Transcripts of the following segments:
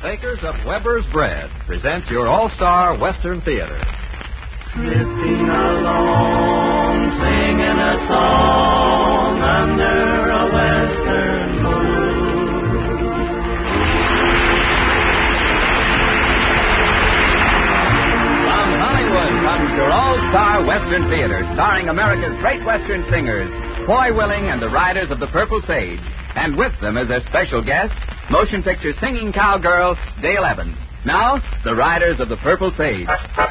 Makers of Weber's Bread present your all-star Western Theater. Drifting along, singing a song under a western moon. From Hollywood comes your all-star Western Theater, starring America's great Western singers, Foy Willing and the Riders of the Purple Sage, and with them as their special guest, motion picture singing cowgirl Dale Evans. Now, the Riders of the Purple Sage.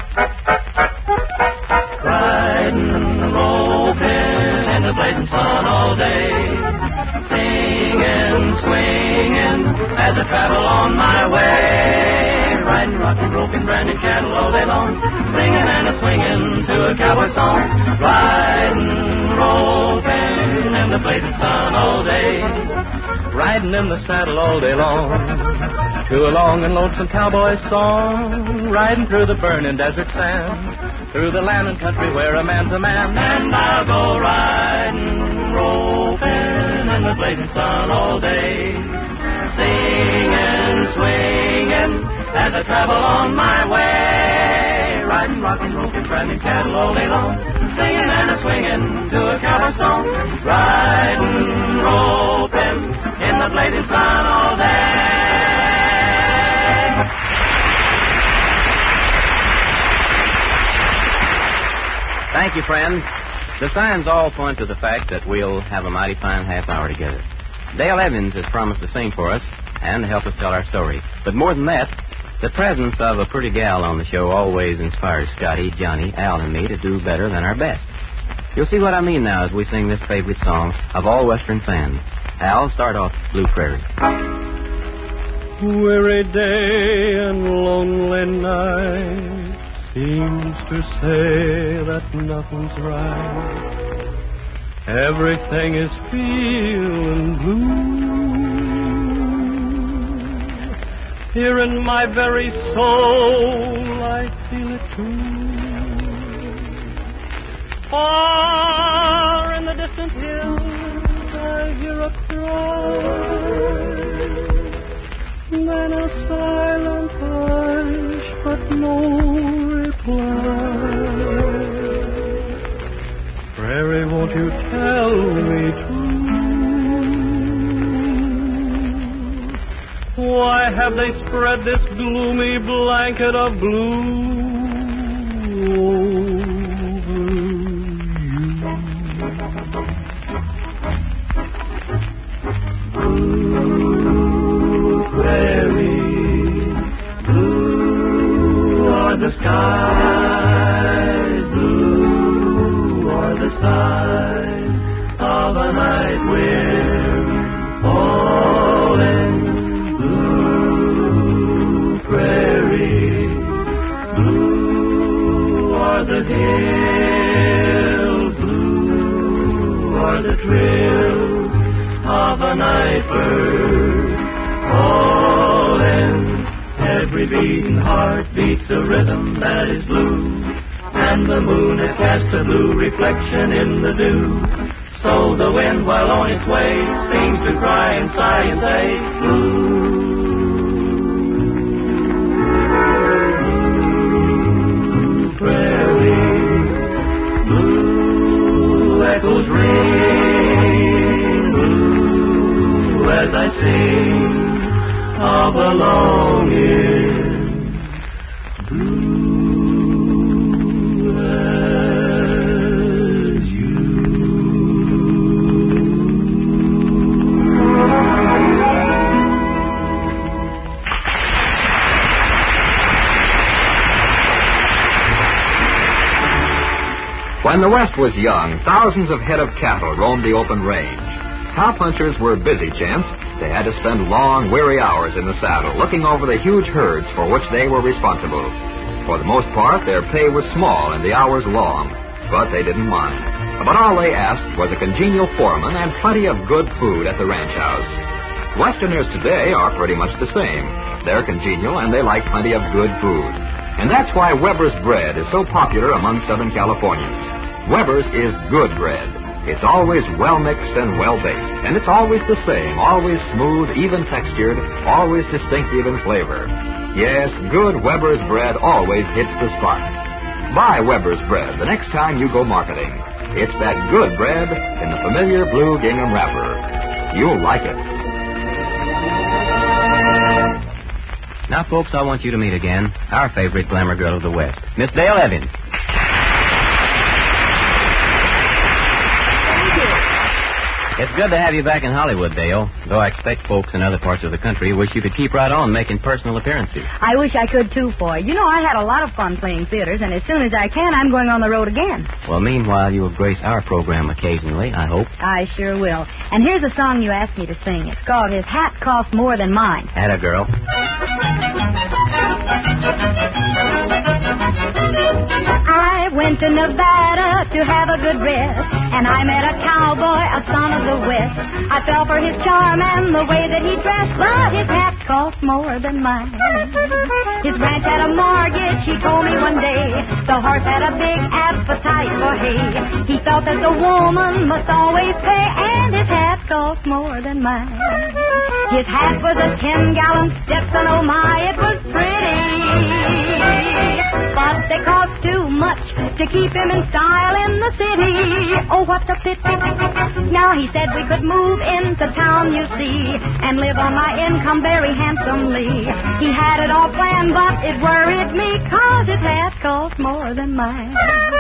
Riding, roping in the blazing sun all day, singing, swinging as I travel on my way. Riding, rocking, roping, branding cattle all day long, singing and a-swinging to a cowboy song. Riding, roping in the blazing sun all day, riding in the saddle all day long to a long and lonesome cowboy song, riding through the burning desert sand, through the land and country where a man's a man. And I'll go riding, roping in the blazing sun all day, singing, swinging as I travel on my way. Riding, rocking, roping, branding cattle all day long, singing and a-swinging to a cowboy song. Riding, roping in the blazing sun all day. Thank you, friends. The signs all point to the fact that we'll have a mighty fine half hour together. Dale Evans has promised to sing for us and to help us tell our story. But more than that, the presence of a pretty gal on the show always inspires Scotty, Johnny, Al, and me to do better than our best. You'll see what I mean now as we sing this favorite song of all Western fans. Al, start off Blue Prairie. Weary day and lonely night seems to say that nothing's right. Everything is feeling blue. Here in my very soul I feel it too. Far in the distant hills I hear a cry, then a silent hush, but no reply. Prairie, won't you tell me true? Why have they spread this gloomy blanket of blue over you? Prairie, blue are the skies, blue are the sighs of a night wind falling. Blue prairie, blue are the hills, blue are the trills of a night bird calling. Every beating heart beats a rhythm that is blue, and the moon has cast a blue reflection in the dew. So the wind, while on its way, seems to cry and sigh and say, blue. Blue prairie, blue echoes ring, blue as I sing of a longing, blue as you. When the West was young, thousands of head of cattle roamed the open range. Cowpunchers were busy gents. They had to spend long, weary hours in the saddle, looking over the huge herds for which they were responsible. For the most part, their pay was small and the hours long, but they didn't mind. About all they asked was a congenial foreman and plenty of good food at the ranch house. Westerners today are pretty much the same. They're congenial and they like plenty of good food. And that's why Weber's Bread is so popular among Southern Californians. Weber's is good bread. It's always well mixed and well baked, and it's always the same, always smooth, even textured, always distinctive in flavor. Yes, good Weber's bread always hits the spot. Buy Weber's bread the next time you go marketing. It's that good bread in the familiar blue gingham wrapper. You'll like it. Now, folks, I want you to meet again our favorite glamour girl of the West, Miss Dale Evans. It's good to have you back in Hollywood, Dale, though I expect folks in other parts of the country wish you could keep right on making personal appearances. I wish I could, too, Foy. You know, I had a lot of fun playing theaters, and as soon as I can, I'm going on the road again. Well, meanwhile, you'll grace our program occasionally, I hope. I sure will. And here's a song you asked me to sing. It's called His Hat Cost More Than Mine. Atta girl. I went to Nevada to have a good rest, and I met a cowboy, a son of the West. I fell for his charm and the way that he dressed, but his hat cost more than mine. His ranch had a mortgage, he told me one day. The horse had a big appetite for hay. He felt that the woman must always pay, and his hat cost more than mine. His hat was a 10-gallon Stetson, oh my, it was pretty. But they cost too much to keep him in style in the city. Oh, what a pity. Now he said we could move into town, you see, and live on my income very handsomely. He had it all planned, but it worried me, 'cause his hat cost more than mine.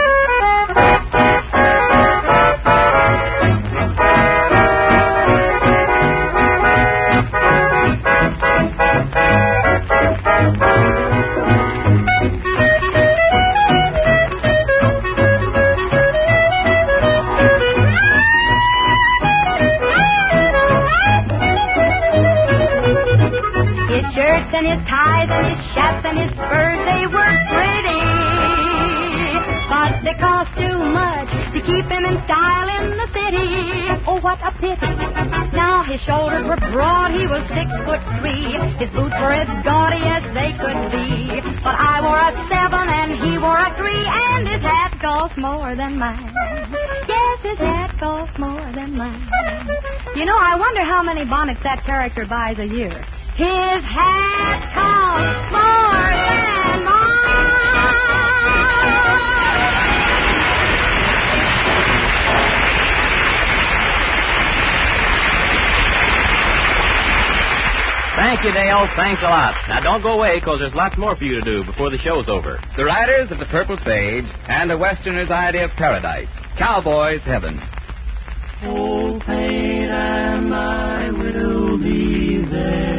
And his ties and his chaps and his spurs, they were pretty, but they cost too much to keep him in style in the city. Oh, what a pity. Now his shoulders were broad, he was 6'3". His boots were as gaudy as they could be, but I wore a 7 and he wore a 3, and his hat cost more than mine. Yes, his hat cost more than mine. You know, I wonder how many bonnets that character buys a year. His hat costs more than mine. Thank you, Dale. Thanks a lot. Now, don't go away, because there's lots more for you to do before the show's over. The Riders of the Purple Sage and a Westerner's Idea of Paradise. Cowboy's Heaven. Old Pain and I will be there.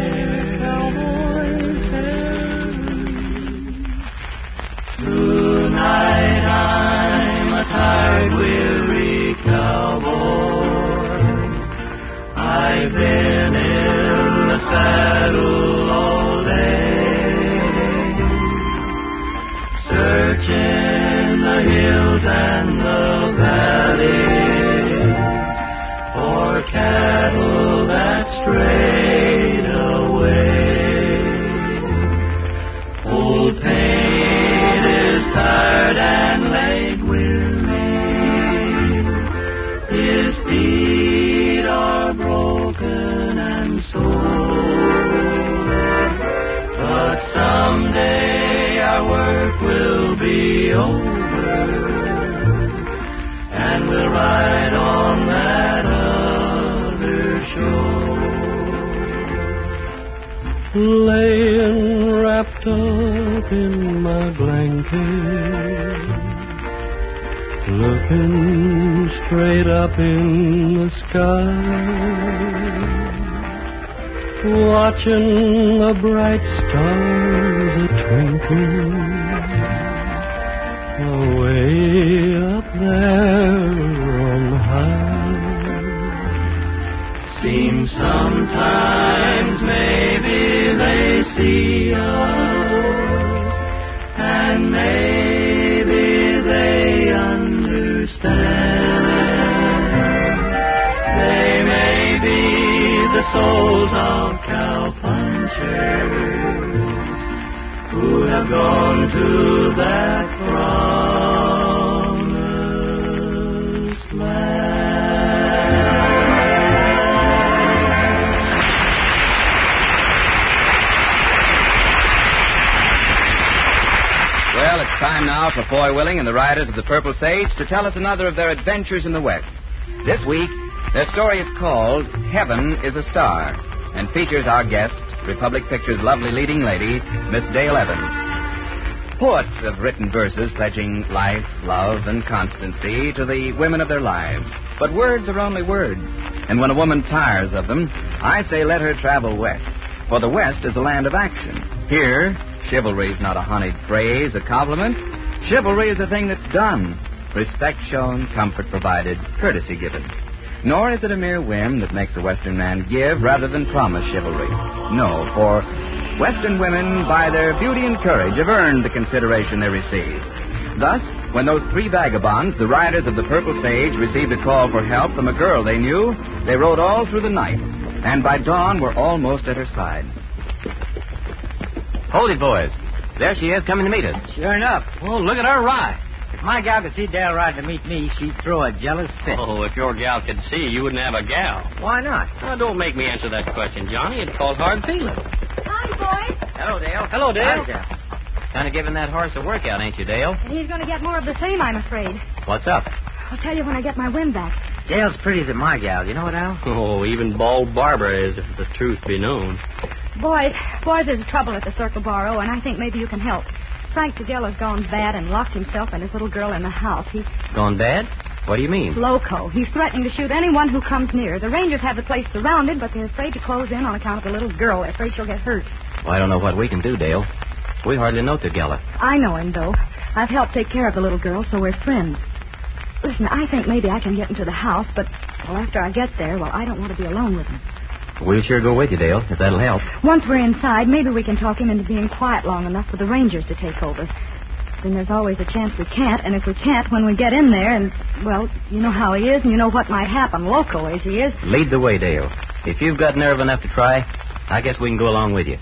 Tonight I'm a tired, weary cowboy. I've been in the saddle all day, searching the hills and the valleys for cattle that strayed away. Old Pain is tired and leg weary. His feet are broken and sore. But someday our work will be over, and we'll ride on that other shore. Laying wrapped up in my blanket, looking straight up in the sky, watching the bright stars a-twinkling away up there on high. Seems sometimes maybe they see us, and maybe they understand. They may be the souls of cowpunchers who have gone to that promised land. Time now for Foy Willing and the Riders of the Purple Sage to tell us another of their adventures in the West. This week, their story is called Heaven is a Star and features our guest, Republic Pictures' lovely leading lady, Miss Dale Evans. Poets have written verses pledging life, love, and constancy to the women of their lives. But words are only words. And when a woman tires of them, I say let her travel west. For the West is a land of action. Here, chivalry is not a honeyed phrase, a compliment. Chivalry is a thing that's done. Respect shown, comfort provided, courtesy given. Nor is it a mere whim that makes a Western man give rather than promise chivalry. No, for Western women, by their beauty and courage, have earned the consideration they receive. Thus, when those three vagabonds, the Riders of the Purple Sage, received a call for help from a girl they knew, they rode all through the night, and by dawn were almost at her side. Hold it, boys. There she is, coming to meet us. Sure enough. Oh, look at her ride. If my gal could see Dale riding to meet me, she'd throw a jealous fit. Oh, if your gal could see, you wouldn't have a gal. Why not? Now, don't make me answer that question, Johnny. It'd cause hard feelings. Hi, boys. Hello, Dale. Hello, Dale. How's that? Kind of giving that horse a workout, ain't you, Dale? And he's going to get more of the same, I'm afraid. What's up? I'll tell you when I get my wind back. Dale's prettier than my gal. You know it, Al? Oh, even bald Barbara is, if the truth be known. Boys, there's trouble at the Circle Bar, and I think maybe you can help. Frank Tagella's gone bad and locked himself and his little girl in the house. He's Gone bad? What do you mean? loco. He's threatening to shoot anyone who comes near. The Rangers have the place surrounded, but they're afraid to close in on account of the little girl. They're afraid she'll get hurt. Well, I don't know what we can do, Dale. We hardly know Tagella. I know him, though. I've helped take care of the little girl, so we're friends. Listen, I think maybe I can get into the house, but, well, after I get there, well, I don't want to be alone with him. We'll sure go with you, Dale, if that'll help. Once we're inside, maybe we can talk him into being quiet long enough for the Rangers to take over. Then there's always a chance we can't, and if we can't, when we get in there, and, well, you know how he is, and you know what might happen, loco as he is. Lead the way, Dale. If you've got nerve enough to try, I guess we can go along with you.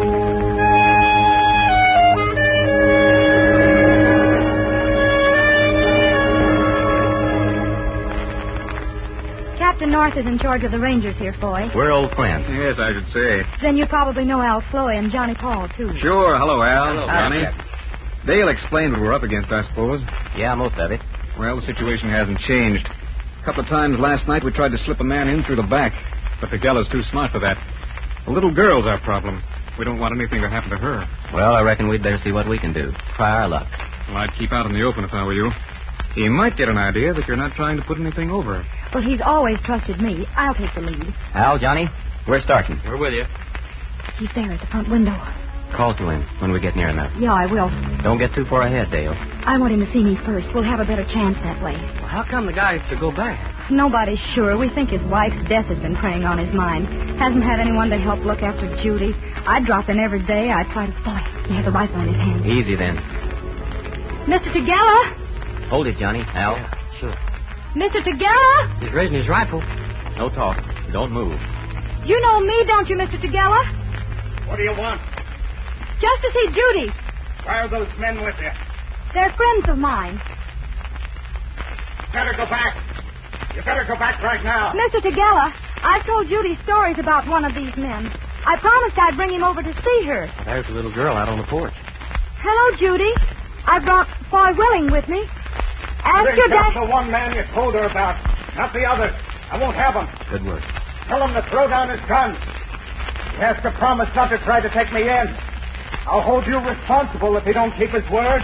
Captain North is in charge of the Rangers here, Foy. We're old friends. Yes, I should say. Then you probably know Al Sloy and Johnny Paul, too. Sure. Hello, Al. Hello, Johnny. Dale explained what we're up against, I suppose. Yeah, most of it. Well, the situation hasn't changed. A couple of times last night we tried to slip a man in through the back, but Tagella's too smart for that. The little girl's our problem. We don't want anything to happen to her. Well, I reckon we'd better see what we can do. Try our luck. Well, I'd keep out in the open if I were you. He might get an idea that you're not trying to put anything over. Well, he's always trusted me. I'll take the lead. Al, Johnny, we're starting. We're with you. He's there at the front window. Call to him when we get near enough. Yeah, I will. Don't get too far ahead, Dale. I want him to see me first. We'll have a better chance that way. Well, how come the guy has to go back? Nobody's sure. We think his wife's death has been preying on his mind. Hasn't had anyone to help look after Judy. I'd drop in every day. I'd try to... Boy, he has a rifle in his hand. Easy, then. Mr. Tagella? Hold it, Johnny. Al. Yeah, sure. Mr. Tagella? He's raising his rifle. No talk. Don't move. You know me, don't you, Mr. Tagella? What do you want? Just to see Judy. Why are those men with you? They're friends of mine. Better go back. You better go back right now. Mr. Tagella, I've told Judy stories about one of these men. I promised I'd bring him over to see her. There's a little girl out on the porch. Hello, Judy. I brought Foy Willing with me. Ask There's your just dad... the one man you told her about, not the others. I won't have him. Good work. Tell him to throw down his gun. He has to promise not to try to take me in. I'll hold you responsible if he don't keep his word.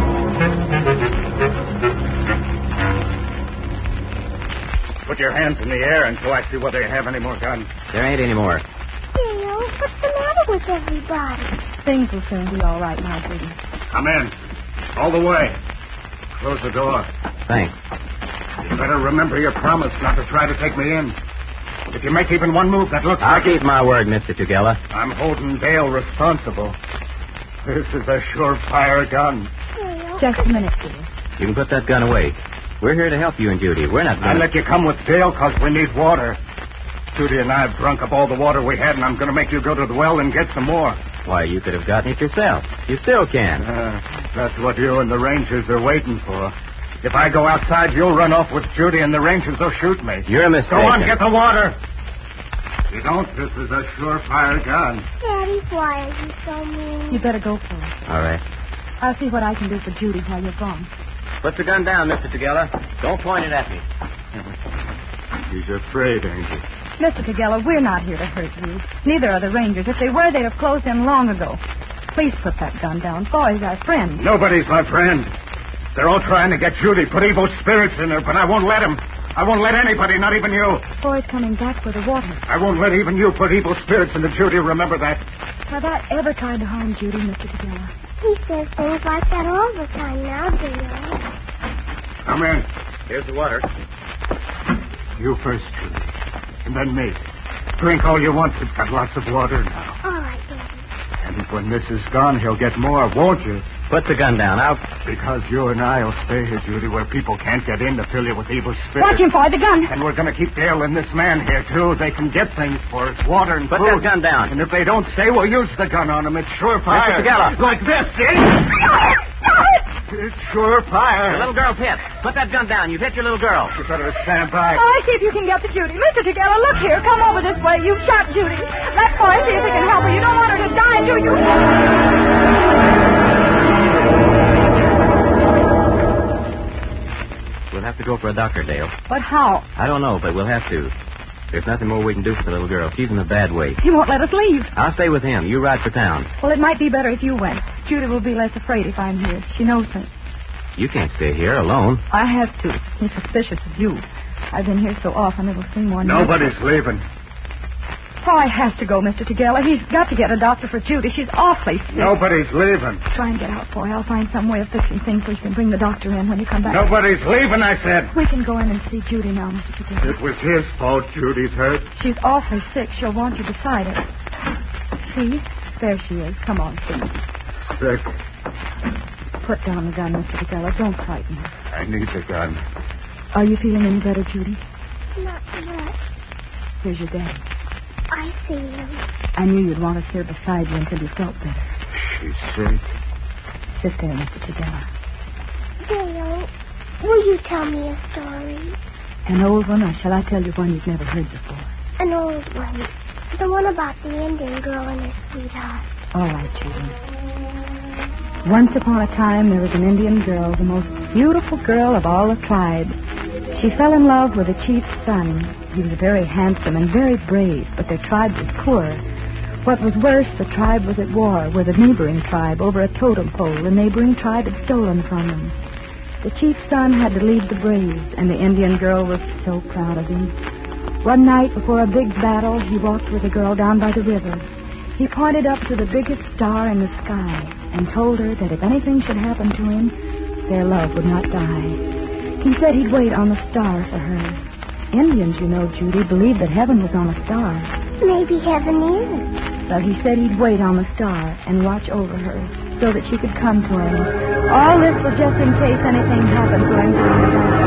Put your hands in the air until I see whether you have any more guns. There ain't any more. Dale, what's the matter with everybody? Things will soon be all right now, Judy. Come in. All the way. Close the door. Thanks. You better remember your promise not to try to take me in. If you make even one move that looks I'll like keep my word, Mr. Tagella. I'm holding Dale responsible. This is a surefire gun. Just a minute, dear. You can put that gun away. We're here to help you and Judy. We're not I going let you come with Dale because we need water. Judy and I have drunk up all the water we had, and I'm going to make you go to the well and get some more. Why, you could have gotten it yourself. You still can. That's what you and the Rangers are waiting for. If I go outside, you'll run off with Judy, and the Rangers will shoot me. You're mistaken. Go on, get the water. If you don't, this is a surefire gun. Daddy, why are you so mean? You better go for it. All right. I'll see what I can do for Judy while you're gone. Put the gun down, Mr. Tagella. Don't point it at me. He's afraid, ain't he? Mr. Tagella, we're not here to hurt you. Neither are the Rangers. If they were, they'd have closed in long ago. Please put that gun down. Foy's our friend. Nobody's my friend. They're all trying to get Judy, put evil spirits in her, but I won't let them. I won't let anybody, not even you. Foy's coming back for the water. I won't let even you put evil spirits into Judy. Remember that. Have I ever tried to harm Judy, Mr. Tagella? He says things like that all the time now, Dale. Come in. Here's the water. You first, Judy. And then me. Drink all you want. We've got lots of water now. All right, Daddy. And when this is gone, he'll get more, won't you? Put the gun down. Because you and I will stay here, Judy, where people can't get in to fill you with evil spirits. Watch him, Foy, the gun. And we're going to keep Dale and this man here, too. They can get things for us, water and Put food. that gun down. And if they don't stay, we'll use the gun on them. It's sure fire. Mr. Tagella. Like this, see? It's sure fire. The little girl's hit. Put that gun down. You've hit your little girl. You better stand by. Oh, see if you can get to Judy. Mr. Tagella, look here. Come over this way. You shot Judy. Let Foy see if he can help her. You don't want her to die, do you? We'll have to go for a doctor, Dale. But how? I don't know, but we'll have to. There's nothing more we can do for the little girl. She's in a bad way. He won't let us leave. I'll stay with him. You ride for town. Well, it might be better if you went. Judy will be less afraid if I'm here. She knows me. You can't stay here alone. I have to. He's suspicious of you. I've been here so often it'll seem more Nobody's leaving. Foy has to go, Mr. Tagella. He's got to get a doctor for Judy. She's awfully sick. Nobody's leaving. Try and get out, Foy. I'll find some way of fixing things so you can bring the doctor in when you come back. Nobody's leaving, I said. We can go in and see Judy now, Mr. Tagella. It was his fault Judy's hurt. She's awfully sick. She'll want you beside her. See? There she is. Come on, see. Sick. Put down the gun, Mr. Tagella. Don't frighten her. I need the gun. Are you feeling any better, Judy? Not much. Here's your daddy. I see him. I knew you'd want us here beside you until you felt better. She's sick. Sit there, Mr. Tagella. Dale, will you tell me a story? An old one, or shall I tell you one you've never heard before? An old one. The one about the Indian girl and her sweetheart. All right, Judy. Once upon a time, there was an Indian girl, the most beautiful girl of all the tribe. She fell in love with the chief's son. He was very handsome and very brave, but their tribe was poor. What was worse, the tribe was at war with a neighboring tribe over a totem pole the neighboring tribe had stolen from them. The chief's son had to lead the braves, and the Indian girl was so proud of him. One night before a big battle, he walked with the girl down by the river. He pointed up to the biggest star in the sky and told her that if anything should happen to him, their love would not die. He said he'd wait on the star for her. Indians, you know, Judy, believed that heaven was on a star. Maybe heaven is. Well, he said he'd wait on the star and watch over her so that she could come to him. All this was just in case anything happened to him during the battle.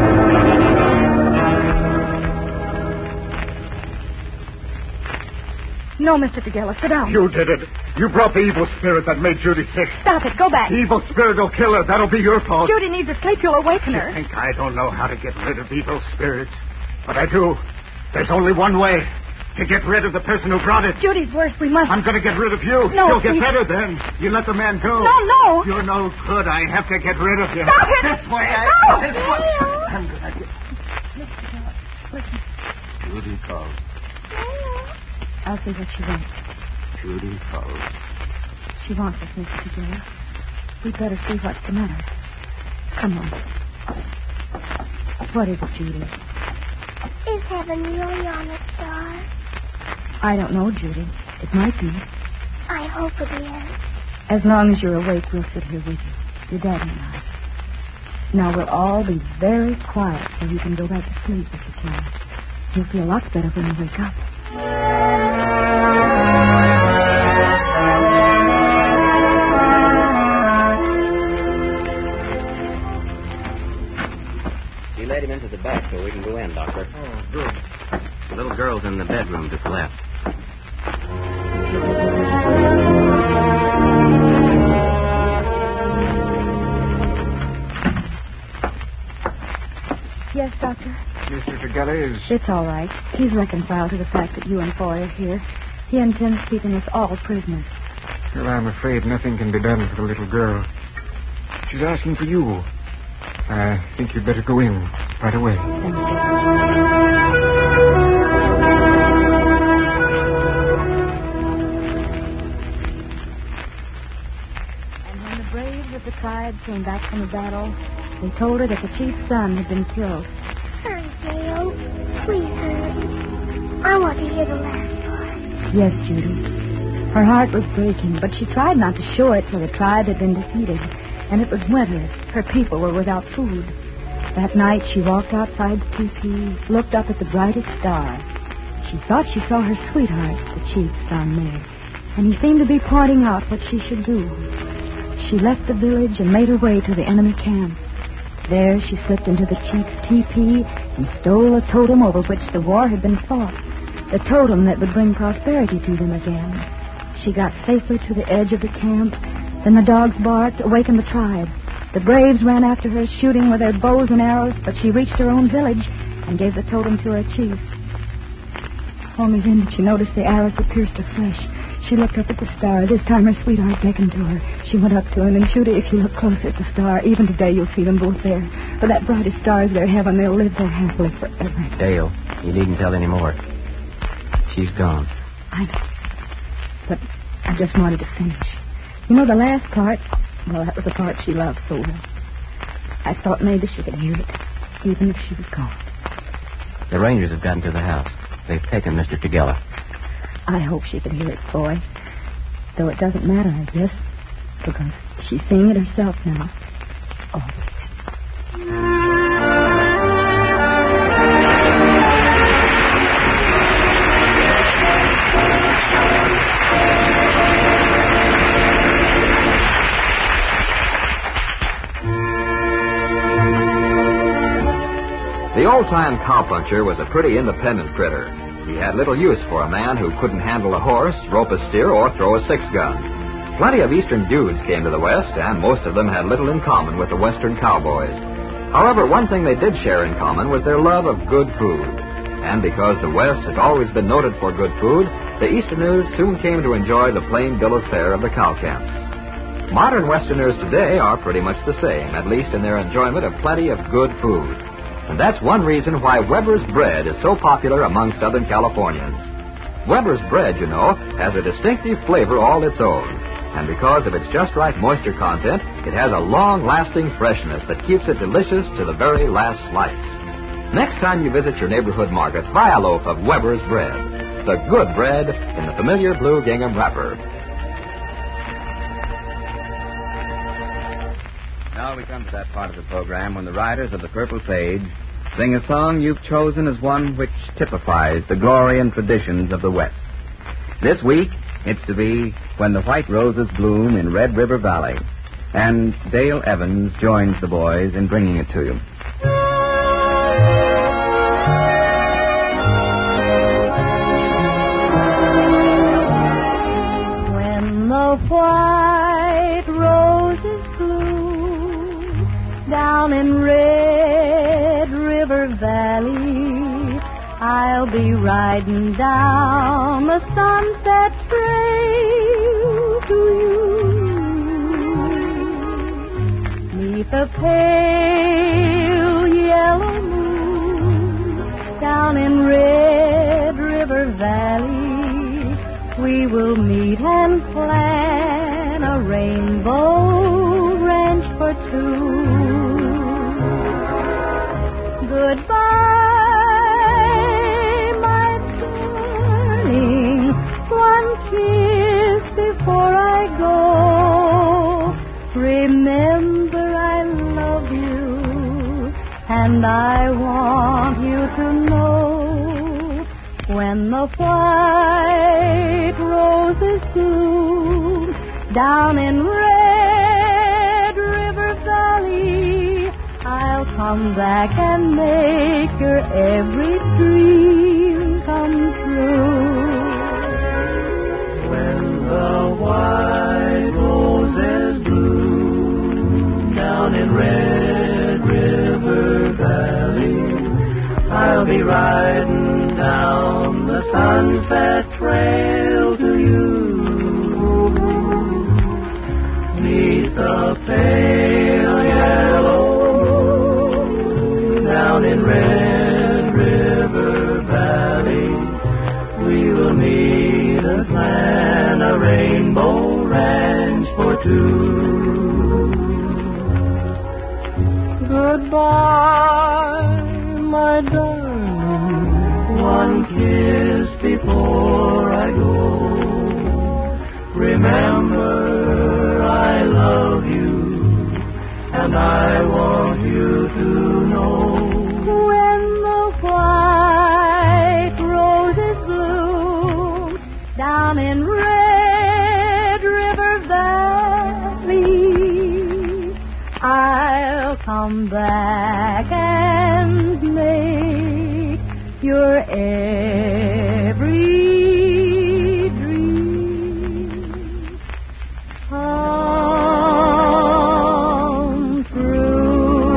No, Mr. Tagella, sit down. You did it. You brought the evil spirit that made Judy sick. Stop it. Go back. The evil spirit will kill her. That'll be your fault. Judy needs to sleep. You'll awaken her. You think I don't know how to get rid of evil spirits? But I do. There's only one way. To get rid of the person who brought it. Judy's worse. We must... I'm going to get rid of you. No, You'll get please. better then. You let the man go. No. You're no good. I have to get rid of you. Stop it. This way. No. This way. I'm going to get... Listen. Judy calls. I'll see what she wants. Judy calls. She wants us, Mr. Tagella. We'd better see what's the matter. Come on. What is it, Judy? Is heaven really on a star? I don't know, Judy. It might be. I hope it is. As long as you're awake, we'll sit here with you. Your daddy and I. Now, we'll all be very quiet so you can go back to sleep if you can. You'll feel lots better when you wake up. She led him into the back so we can go in, Doctor. Oh, good. The little girl's in the bedroom to the left. Yes, Doctor? Mr. Tagella is... It's all right. He's reconciled to the fact that you and Foy are here. He intends keeping us all prisoners. Well, I'm afraid nothing can be done for the little girl. She's asking for you. I think you'd better go in right away. Thank you. And when the braves of the tribe came back from the battle, they told her that the chief's son had been killed. Hurry, Dale. Please hurry. I want to hear the last part. Yes, Judy. Her heart was breaking, but she tried not to show it till the tribe had been defeated. And it was winter. Her people were without food. That night she walked outside the teepee, looked up at the brightest star. She thought she saw her sweetheart, the chief's son, there. And he seemed to be pointing out what she should do. She left the village and made her way to the enemy camp. There she slipped into the chief's teepee and stole a totem over which the war had been fought. The totem that would bring prosperity to them again. She got safely to the edge of the camp. Then the dogs barked, awakened the tribe. The braves ran after her, shooting with their bows and arrows, but she reached her own village and gave the totem to her chief. Only then did she notice the arrows that pierced her flesh. She looked up at the star. This time her sweetheart beckoned to her. She went up to him, and Judy, if you look close at the star, even today you'll see them both there. For that brightest star is their heaven. They'll live there happily forever. Dale, you needn't tell any more. She's gone. I know. But I just wanted to finish. You know, the last part, well, that was the part she loved so well. I thought maybe she could hear it, even if she was gone. The Rangers have gotten to the house. They've taken Mr. Tagella. I hope she could hear it, boy. Though it doesn't matter, I guess, because she's seeing it herself now. The old-time cowpuncher was a pretty independent critter. He had little use for a man who couldn't handle a horse, rope a steer, or throw a six-gun. Plenty of eastern dudes came to the West, and most of them had little in common with the western cowboys. However, one thing they did share in common was their love of good food. And because the West has always been noted for good food, the Easterners soon came to enjoy the plain bill of fare of the cow camps. Modern Westerners today are pretty much the same, at least in their enjoyment of plenty of good food. And that's one reason why Weber's bread is so popular among Southern Californians. Weber's bread, you know, has a distinctive flavor all its own. And because of its just right moisture content, it has a long-lasting freshness that keeps it delicious to the very last slice. Next time you visit your neighborhood market, buy a loaf of Weber's bread. The good bread in the familiar blue gingham wrapper. Now we come to that part of the program when the riders of the Purple Sage sing a song you've chosen as one which typifies the glory and traditions of the West. This week, it's to be When the White Roses Bloom in Red River Valley. And Dale Evans joins the boys in bringing it to you. When the white roses bloom down in Red River Valley, I'll be riding down the Sunset Trail to you. Neath the pale yellow moon down in Red River Valley, we will meet and plan a rainbow ranch for two. Goodbye, my darling, one kiss before I go. Remember I love you, and I want you to know. When the white roses bloom down in Red River Valley, I'll come back and make your every dream come true. When the white roses bloom down in Red River Valley, I'll be riding down the Sunset Trail to you. Neath the pale two. Goodbye, my darling. One kiss before I go. Remember, I love you, and I want you to know. When the white roses bloom down in Red River Valley, I'll come back and make your every dream come true.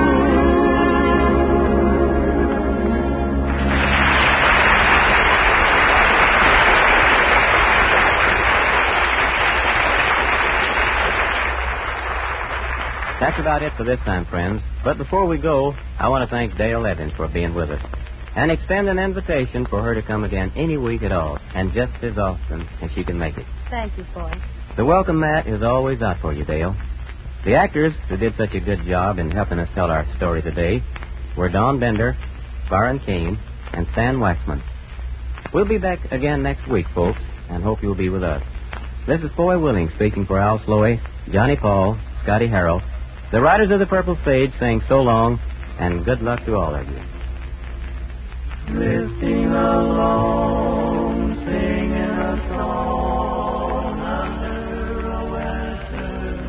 That's about it for this time, friends. But before we go, I want to thank Dale Evans for being with us and extend an invitation for her to come again any week at all, and just as often as she can make it. Thank you, Foy. The welcome mat is always out for you, Dale. The actors who did such a good job in helping us tell our story today were Don Bender, Byron Kane, and Stan Waxman. We'll be back again next week, folks, and hope you'll be with us. This is Foy Willing speaking for Al Sloey, Johnny Paul, Scotty Harrell, the writers of The Purple Sage, saying so long and good luck to all of you. Drifting along, singing a song under a western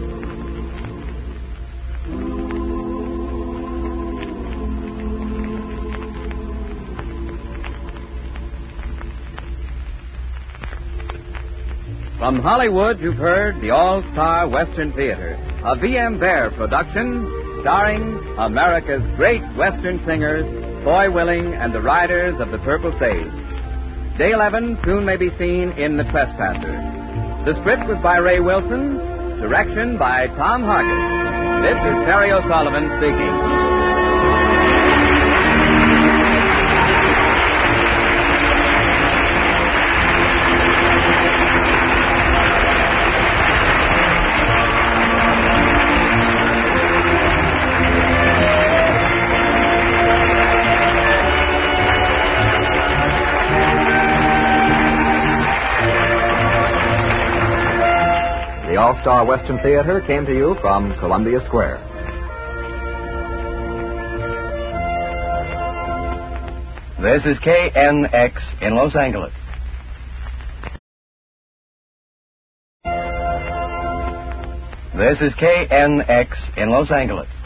From Hollywood, you've heard the All-Star Western Theater, a V.M. Bear production starring America's great Western singers, Foy Willing and the riders of the Purple Sage. Dale Evans soon may be seen in The Trespasser. The script was by Ray Wilson, direction by Tom Hargis. This is Terry O'Sullivan speaking. The All-Star Western Theater came to you from Columbia Square. This is KNX in Los Angeles. This is KNX in Los Angeles.